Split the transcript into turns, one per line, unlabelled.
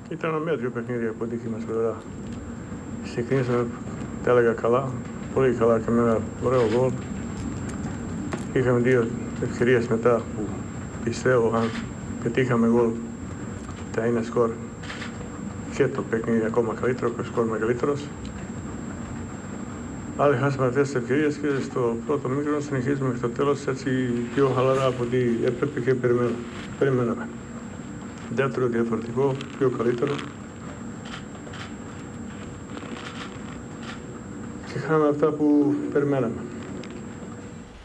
Ήταν μέτριο παιχνίδι από δική μας πλευρά. Ξεκινήσαμε, τα έλεγα καλά, πολύ καλά και με ένα ωραίο γκολ. Είχαμε δύο ευκαιρίες μετά που πιστεύω αν πετύχαμε γκολ θα είναι σκορ και το παιχνίδι ακόμα καλύτερο και σκορ μεγαλύτερος. Αλλά χάσαμε αυτές τις ευκαιρίες και στο πρώτο μήχρονο συνεχίζουμε μέχρι το τέλος έτσι πιο χαλαρά από ό,τι έπρεπε και περιμέναμε. Δεύτερο διαφορετικό, πιο καλύτερο. Και είχαμε αυτά που περιμέναμε.